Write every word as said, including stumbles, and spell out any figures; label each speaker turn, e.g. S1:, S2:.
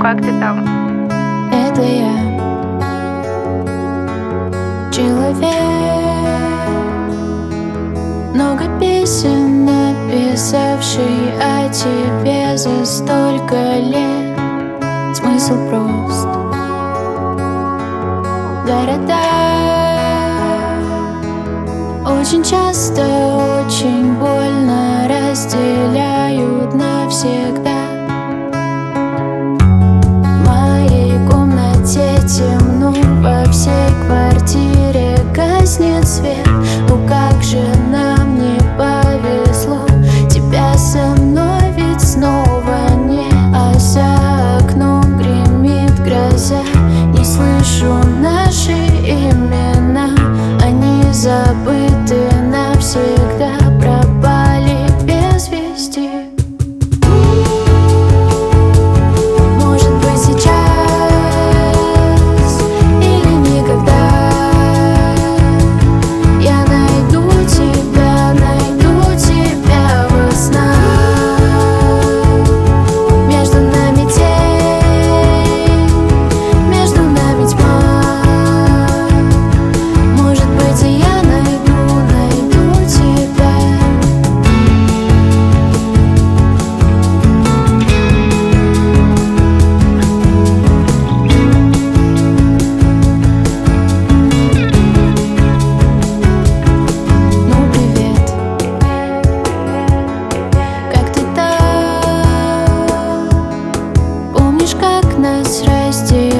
S1: как ты там?
S2: Это я, человек. Много песен написавший о тебе за столько лет. Смысл прост. Города очень часто, очень больно разделяют навсегда. В моей комнате темно, во всей квартире гаснет свет. Ну как же нам не повезло, тебя со мной ведь снова нет. А за окном гремит гроза, не слышу наши имена. Они забыты навсегда, пропали без вести. Может быть сейчас или никогда я найду тебя, найду тебя во снах. Между нами тень, между нами тьма. Может быть и я найду, найду тебя. Ну привет, как ты там? Помнишь, как нас разделили?